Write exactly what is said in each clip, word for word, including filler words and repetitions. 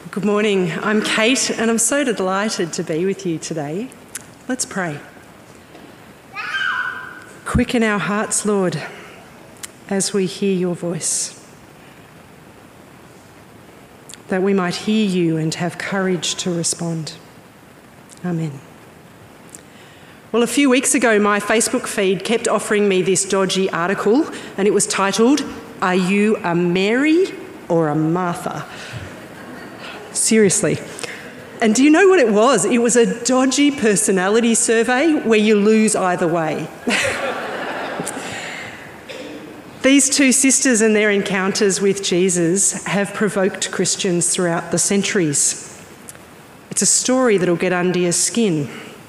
Good morning. I'm Kate, and I'm so delighted to be with you today. Let's pray. Quicken our hearts, Lord, as we hear your voice, that we might hear you and have courage to respond. Amen. Well, a few weeks ago, my Facebook feed kept offering me this dodgy article, and it was titled, "Are you a Mary or a Martha?" Seriously. And do you know what it was? It was a dodgy personality survey where you lose either way. These two sisters and their encounters with Jesus have provoked Christians throughout the centuries. It's a story that'll get under your skin.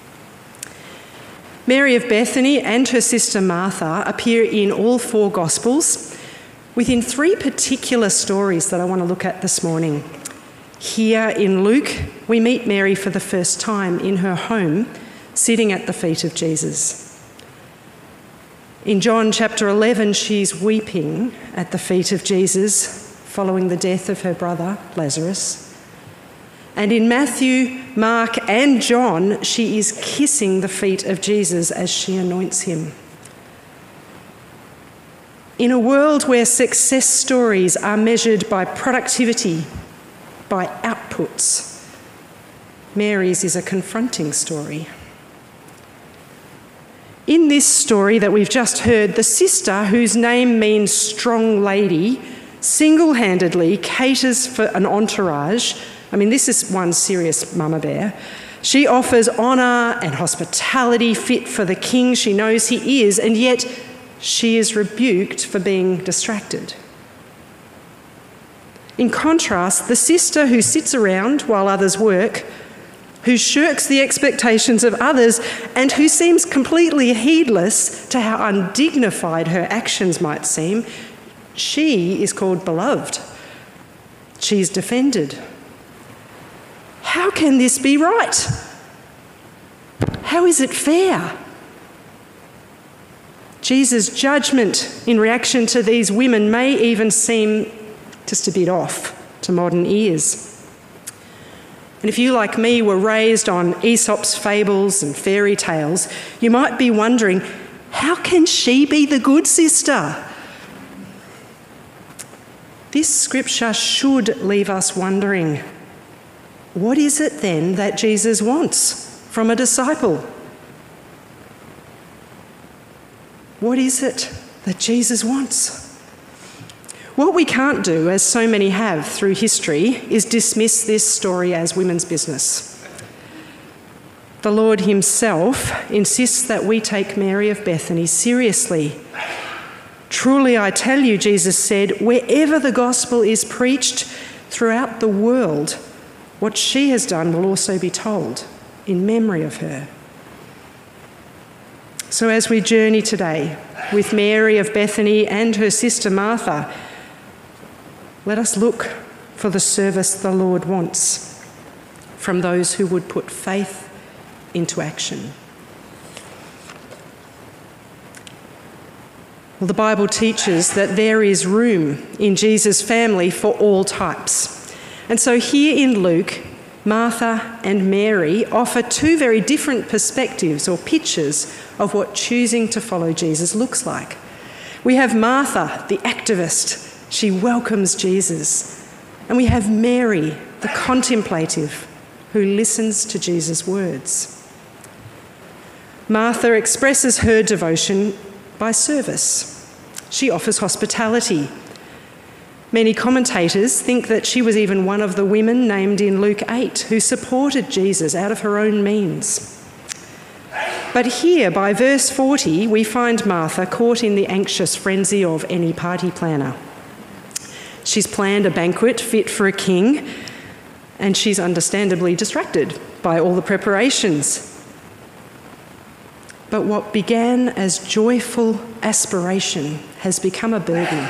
Mary of Bethany and her sister Martha appear in all four Gospels within three particular stories that I want to look at this morning. Here in Luke, we meet Mary for the first time in her home, sitting at the feet of Jesus. In John chapter eleven, she's weeping at the feet of Jesus following the death of her brother, Lazarus. And in Matthew, Mark, and John, she is kissing the feet of Jesus as she anoints him. In a world where success stories are measured by productivity, by outputs, Mary's is a confronting story. In this story that we've just heard, the sister, whose name means strong lady, single-handedly caters for an entourage. I mean, this is one serious mama bear. She offers honour and hospitality fit for the king she knows he is, and yet she is rebuked for being distracted. In contrast, the sister who sits around while others work, who shirks the expectations of others, and who seems completely heedless to how undignified her actions might seem, she is called beloved. She's defended. How can this be right? How is it fair? Jesus' judgment in reaction to these women may even seem just a bit off to modern ears. And if you, like me, were raised on Aesop's fables and fairy tales, you might be wondering, how can she be the good sister? This scripture should leave us wondering, what is it then that Jesus wants from a disciple? What is it that Jesus wants? What we can't do, as so many have through history, is dismiss this story as women's business. The Lord himself insists that we take Mary of Bethany seriously. Truly, I tell you, Jesus said, wherever the gospel is preached throughout the world, what she has done will also be told in memory of her. So as we journey today with Mary of Bethany and her sister Martha, let us look for the service the Lord wants from those who would put faith into action. Well, the Bible teaches that there is room in Jesus' family for all types. And so here in Luke, Martha and Mary offer two very different perspectives or pictures of what choosing to follow Jesus looks like. We have Martha, the activist. She welcomes Jesus. And we have Mary, the contemplative, who listens to Jesus' words. Martha expresses her devotion by service. She offers hospitality. Many commentators think that she was even one of the women named in Luke eight who supported Jesus out of her own means. But here, by verse forty, we find Martha caught in the anxious frenzy of any party planner. She's planned a banquet fit for a king, and she's understandably distracted by all the preparations. But what began as joyful aspiration has become a burden.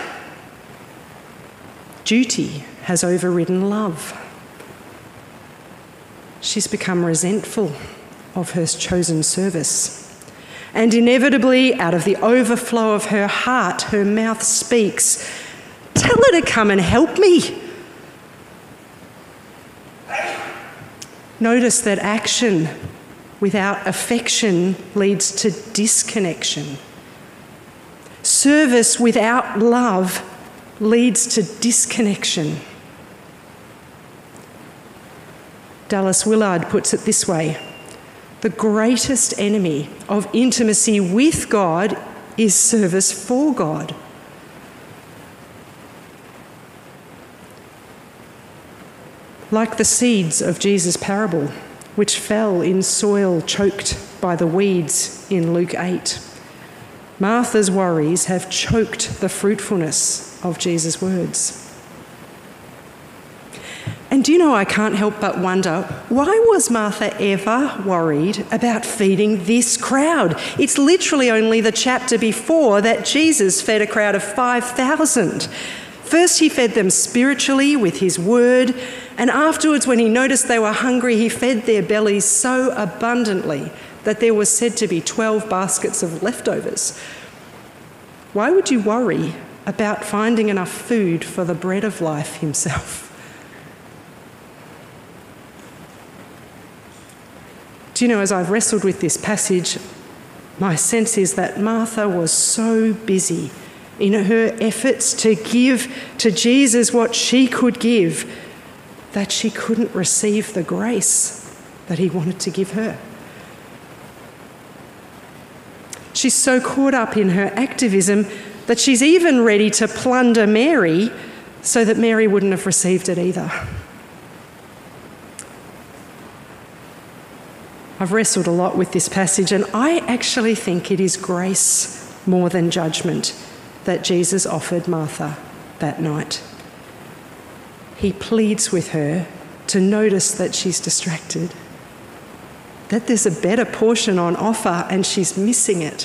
Duty has overridden love. She's become resentful of her chosen service. And inevitably, out of the overflow of her heart, her mouth speaks, "Tell her to come and help me." Notice that action without affection leads to disconnection. Service without love leads to disconnection. Dallas Willard puts it this way: the greatest enemy of intimacy with God is service for God. Like the seeds of Jesus' parable, which fell in soil choked by the weeds in Luke eight, Martha's worries have choked the fruitfulness of Jesus' words. And do you know, I can't help but wonder, why was Martha ever worried about feeding this crowd? It's literally only the chapter before that Jesus fed a crowd of five thousand. First, he fed them spiritually with his word, and afterwards, when he noticed they were hungry, he fed their bellies so abundantly that there was said to be twelve baskets of leftovers. Why would you worry about finding enough food for the bread of life himself? Do you know, as I've wrestled with this passage, my sense is that Martha was so busy in her efforts to give to Jesus what she could give that she couldn't receive the grace that he wanted to give her. She's so caught up in her activism that she's even ready to plunder Mary so that Mary wouldn't have received it either. I've wrestled a lot with this passage, and I actually think it is grace more than judgment that Jesus offered Martha that night. He pleads with her to notice that she's distracted, that there's a better portion on offer and she's missing it.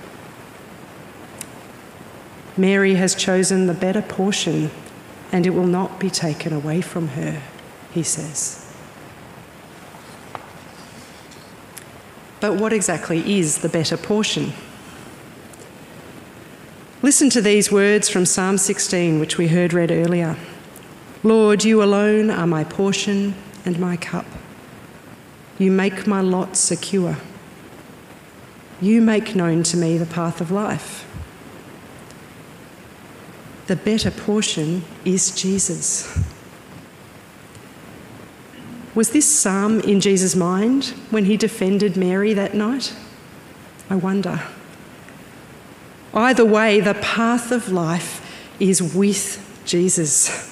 Mary has chosen the better portion and it will not be taken away from her, he says. But what exactly is the better portion? Listen to these words from Psalm sixteen, which we heard read earlier. Lord, you alone are my portion and my cup. You make my lot secure. You make known to me the path of life. The better portion is Jesus. Was this psalm in Jesus' mind when he defended Mary that night? I wonder. Either way, the path of life is with Jesus.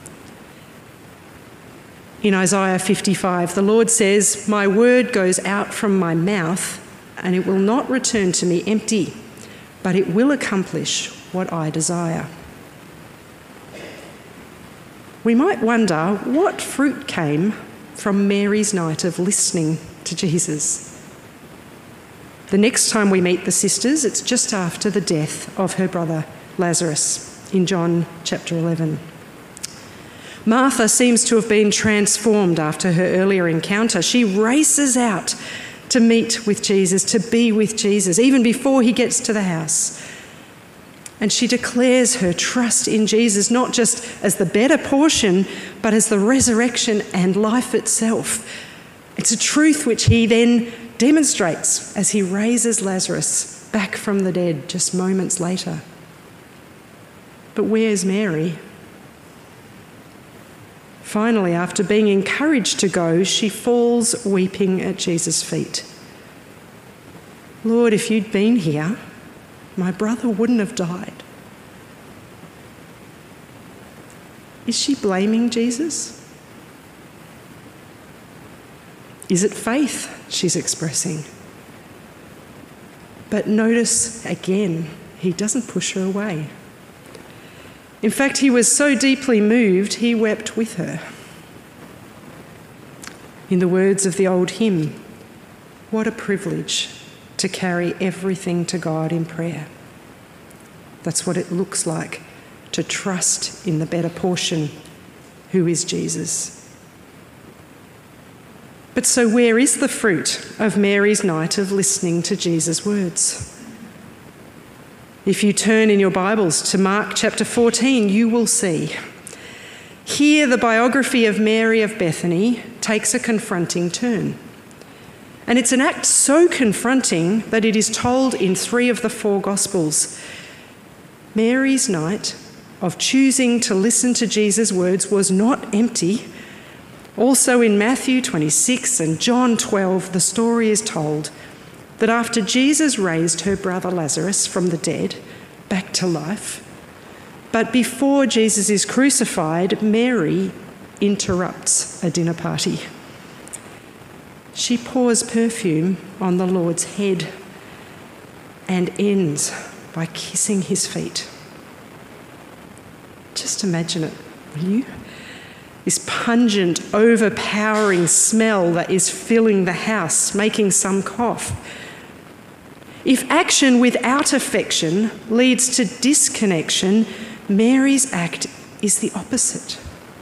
In Isaiah fifty-five, the Lord says, my word goes out from my mouth and it will not return to me empty, but it will accomplish what I desire. We might wonder what fruit came from Mary's night of listening to Jesus. The next time we meet the sisters, it's just after the death of her brother Lazarus in John chapter eleven. Martha seems to have been transformed after her earlier encounter. She races out to meet with Jesus, to be with Jesus, even before he gets to the house. And she declares her trust in Jesus, not just as the better portion, but as the resurrection and life itself. It's a truth which he then demonstrates as he raises Lazarus back from the dead just moments later. But where's Mary? Finally, after being encouraged to go, she falls weeping at Jesus' feet. Lord, if you'd been here, my brother wouldn't have died. Is she blaming Jesus? Is it faith she's expressing? But notice again, he doesn't push her away. In fact, he was so deeply moved, he wept with her. In the words of the old hymn, what a privilege to carry everything to God in prayer. That's what it looks like to trust in the better portion, who is Jesus. But so where is the fruit of Mary's night of listening to Jesus' words? If you turn in your Bibles to Mark chapter fourteen, you will see Here, the biography of Mary of Bethany takes a confronting turn. And it's an act so confronting that it is told in three of the four Gospels. Mary's night of choosing to listen to Jesus' words was not empty. Also in Matthew twenty-six and John twelve, the story is told that after Jesus raised her brother Lazarus from the dead back to life, but before Jesus is crucified, Mary interrupts a dinner party. She pours perfume on the Lord's head and ends by kissing his feet. Just imagine it, will you? This pungent, overpowering smell that is filling the house, making some cough. If action without affection leads to disconnection, Mary's act is the opposite.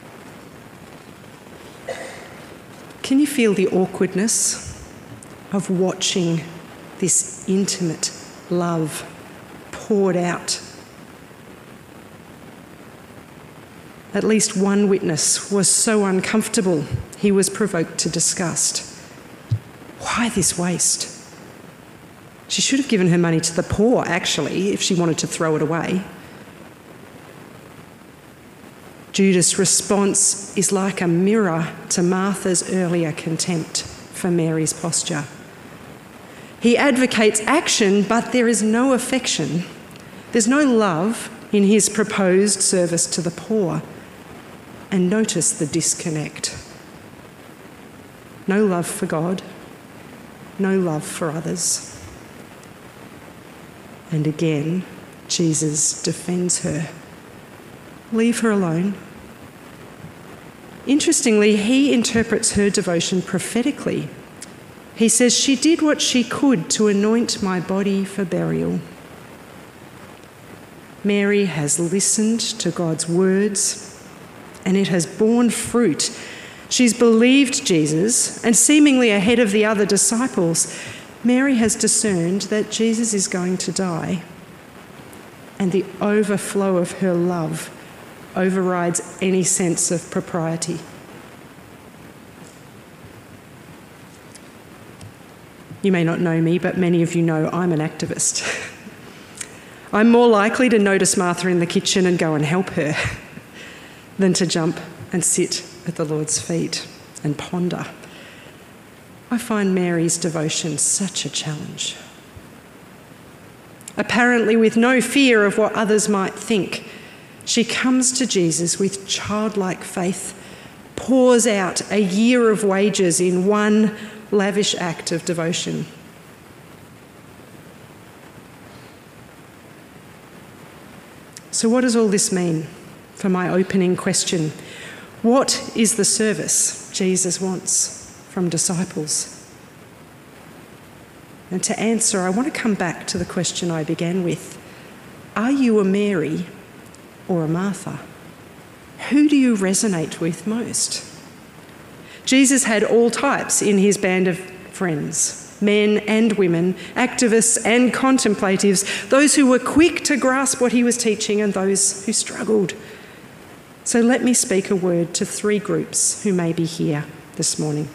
Can you feel the awkwardness of watching this intimate love poured out? At least one witness was so uncomfortable he was provoked to disgust. Why this waste? She should have given her money to the poor, actually, if she wanted to throw it away. Judas' response is like a mirror to Martha's earlier contempt for Mary's posture. He advocates action, but there is no affection. There's no love in his proposed service to the poor. And notice the disconnect. No love for God, no love for others. And again, Jesus defends her. Leave her alone. Interestingly, he interprets her devotion prophetically. He says, she did what she could to anoint my body for burial. Mary has listened to God's words, and it has borne fruit. She's believed Jesus, and seemingly ahead of the other disciples, Mary has discerned that Jesus is going to die, and the overflow of her love overrides any sense of propriety. You may not know me, but many of you know I'm an activist. I'm more likely to notice Martha in the kitchen and go and help her than to jump and sit at the Lord's feet and ponder. I find Mary's devotion such a challenge. Apparently, with no fear of what others might think, she comes to Jesus with childlike faith, pours out a year of wages in one lavish act of devotion. So what does all this mean for my opening question? What is the service Jesus wants from disciples? And to answer, I want to come back to the question I began with. Are you a Mary or a Martha? Who do you resonate with most? Jesus had all types in his band of friends, men and women, activists and contemplatives, those who were quick to grasp what he was teaching and those who struggled. So let me speak a word to three groups who may be here this morning.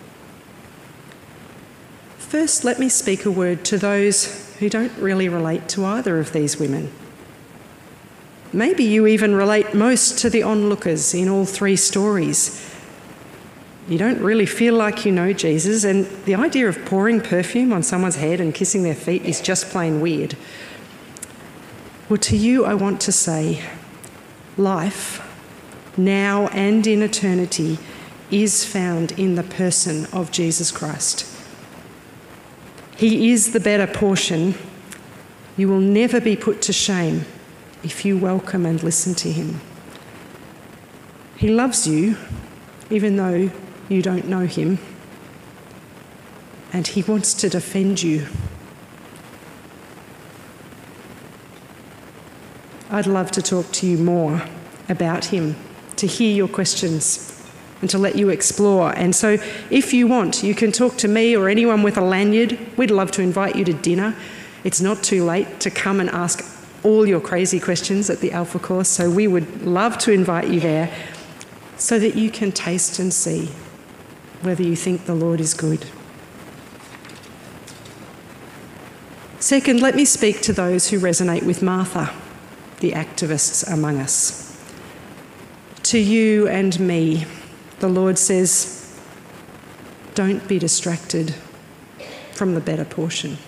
First, let me speak a word to those who don't really relate to either of these women. Maybe you even relate most to the onlookers in all three stories. You don't really feel like you know Jesus, and the idea of pouring perfume on someone's head and kissing their feet is just plain weird. Well, to you I want to say, life, now and in eternity, is found in the person of Jesus Christ. He is the better portion. You will never be put to shame if you welcome and listen to him. He loves you, even though you don't know him, and he wants to defend you. I'd love to talk to you more about him, to hear your questions, and to let you explore. And so if you want, you can talk to me or anyone with a lanyard. We'd love to invite you to dinner. It's not too late to come and ask all your crazy questions at the Alpha course, so we would love to invite you there. so that you can taste and see whether you think the Lord is good. Second, let me speak to those who resonate with Martha, the activists among us. To you and me, the Lord says, don't be distracted from the better portion.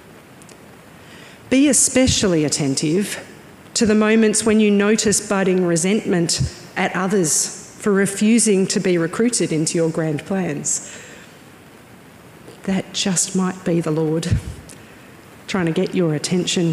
Be especially attentive to the moments when you notice budding resentment at others for refusing to be recruited into your grand plans. That just might be the Lord trying to get your attention.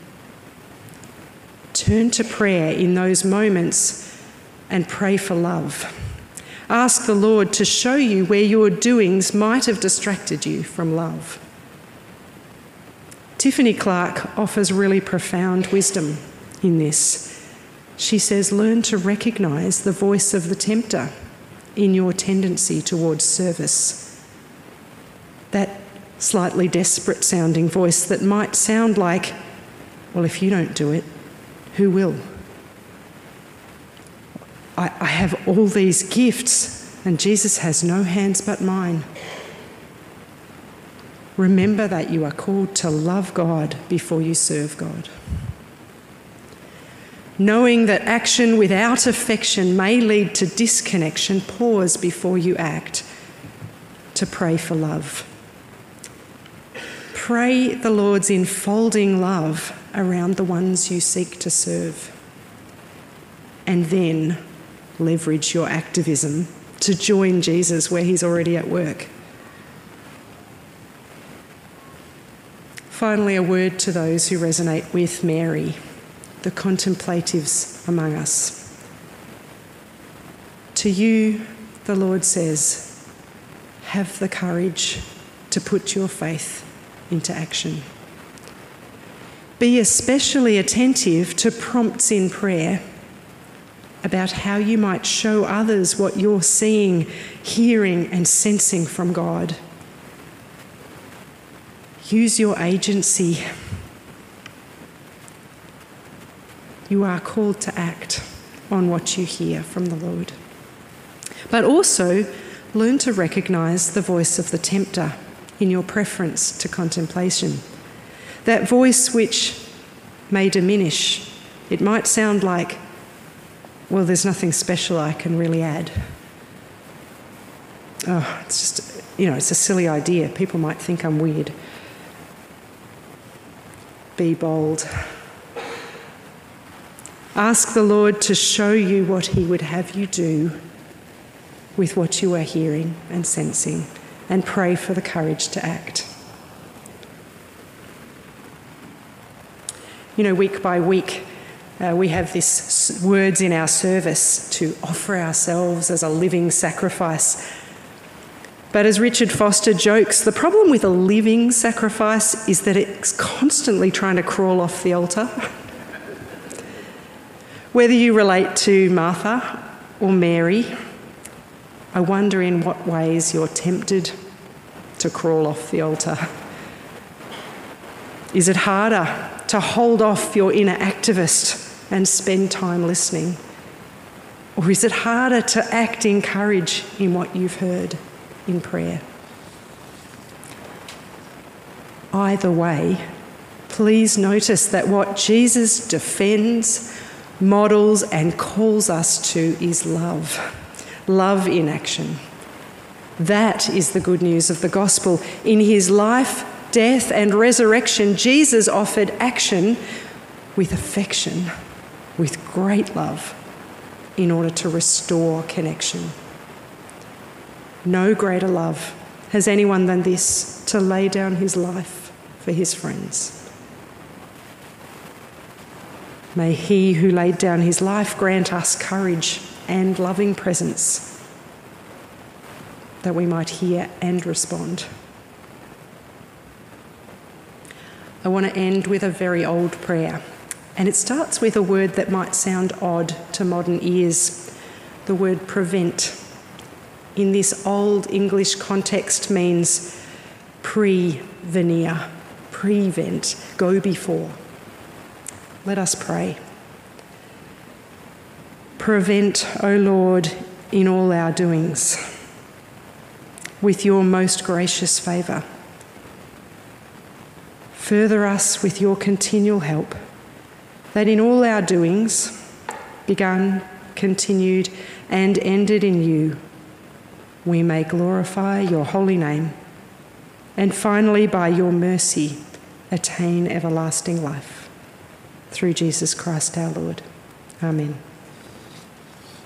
Turn to prayer in those moments and pray for love. Ask the Lord to show you where your doings might have distracted you from love. Tiffany Clark offers really profound wisdom in this. She says, learn to recognise the voice of the tempter in your tendency towards service. That slightly desperate sounding voice that might sound like, well, if you don't do it, who will? I, I have all these gifts and Jesus has no hands but mine. Remember that you are called to love God before you serve God. Knowing that action without affection may lead to disconnection, pause before you act to pray for love. Pray the Lord's enfolding love around the ones you seek to serve. And then leverage your activism to join Jesus where he's already at work. Finally, a word to those who resonate with Mary, the contemplatives among us. To you, the Lord says, have the courage to put your faith into action. Be especially attentive to prompts in prayer about how you might show others what you're seeing, hearing, and sensing from God. Use your agency. You are called to act on what you hear from the Lord. But also, learn to recognise the voice of the tempter in your preference to contemplation. That voice which may diminish. It might sound like, well, there's nothing special I can really add. Oh, it's just, you know, it's a silly idea. People might think I'm weird. Be bold. Ask the Lord to show you what he would have you do with what you are hearing and sensing, and pray for the courage to act. You know, week by week, uh, we have this words in our service to offer ourselves as a living sacrifice. But as Richard Foster jokes, the problem with a living sacrifice is that it's constantly trying to crawl off the altar. Whether you relate to Martha or Mary, I wonder in what ways you're tempted to crawl off the altar. Is it harder to hold off your inner activist and spend time listening? Or is it harder to act in courage in what you've heard in prayer? Either way, please notice that what Jesus defends, models, and calls us to is love. Love in action. That is the good news of the gospel. In his life, death, and resurrection, Jesus offered action with affection, with great love, in order to restore connection. No greater love has anyone than this, to lay down his life for his friends. May he who laid down his life grant us courage and loving presence, that we might hear and respond. I want to end with a very old prayer, and it starts with a word that might sound odd to modern ears, the word prevent. In this old English context means prevenire, prevent, go before. Let us pray. Prevent, O Lord, in all our doings with your most gracious favour. Further us with your continual help, that in all our doings, begun, continued, and ended in you, we may glorify your holy name, and finally, by your mercy, attain everlasting life. Through Jesus Christ our Lord. Amen.